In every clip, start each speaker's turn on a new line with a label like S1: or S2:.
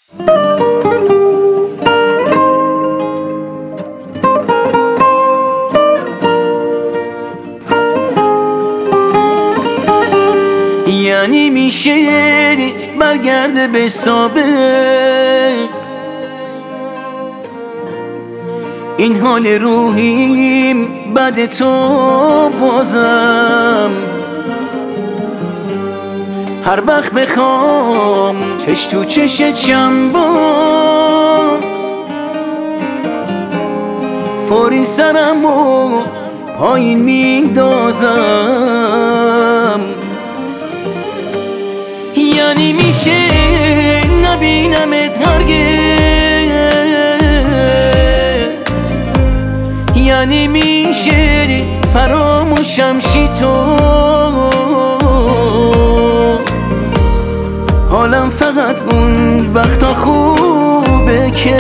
S1: یعنی میشه برگرده به سابق این حال روحیم بعد تو بازم هر وقت بخوام چش تو چش چم باز فوری سرمو پایین میندازم یعنی میشه نبینمت هرگز یعنی میشه فراموشم شی تو حالم فقط اون وقتا خوبه که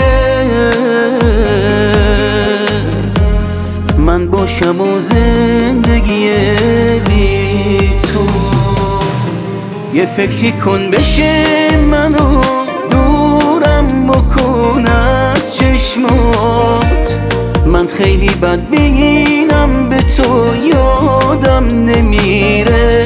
S1: من باشم و زندگی بی تو یه فکری کن بشه منو دورم بکن از چشمات من خیلی بد بگینم به تو یادم نمیره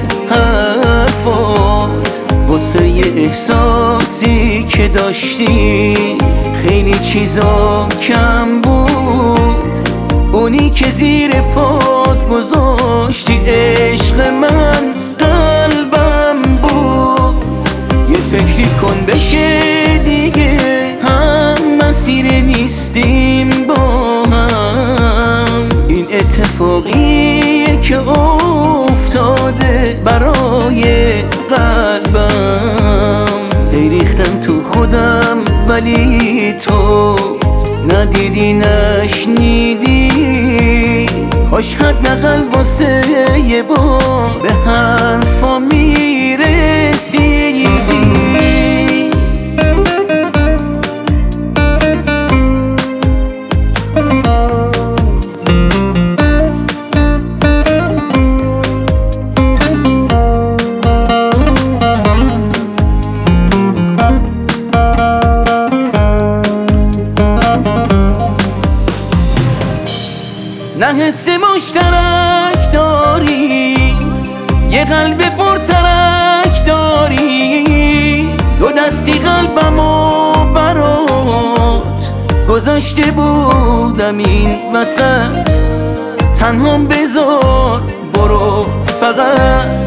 S1: حرفات واسه یه احساسی که داشتی خیلی چیزا کم بود اونی که زیر پات گذاشتی عشق من قلبم بود یه فکری کن بشه دیگه هم مسیر نیستیم با هم این اتفاقیه که افتاده برای قلبم هی ریختم تو خودم ولی تو ندیدی نشنیدی کاش حداقل واسه یه بار به حرفا میرسیدی نه حس مشترک داری یه قلب پرترک داری دو دستی قلبمو برات گذاشته بودم این وسط تنهام بذار برو فقط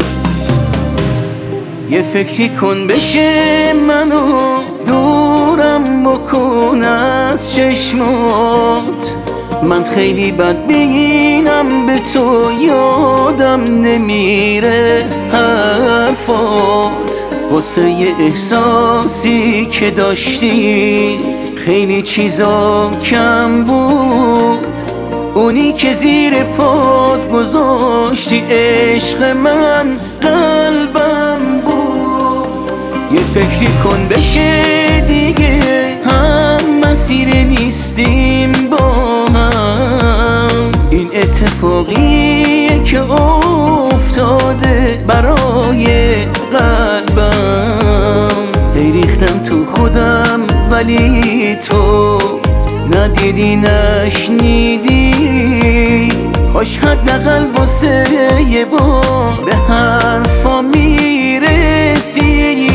S1: یه فکری کن بشه منو دورم بکن از چشمات من خیلی بد بگینم به تو یادم نمیره حرفات واسه یه احساسی که داشتی خیلی چیزا کم بود اونی که زیر پات گذاشتی عشق من قلبم بود یه فکری کن بشه دیگه هم مسیر نیستیم با این اتفاقیه که افتاده برای قلبم هی ریختم تو خودم ولی تو ندیدی نشنیدی کاش حداقل واسه یه بار به حرفا میرسیدی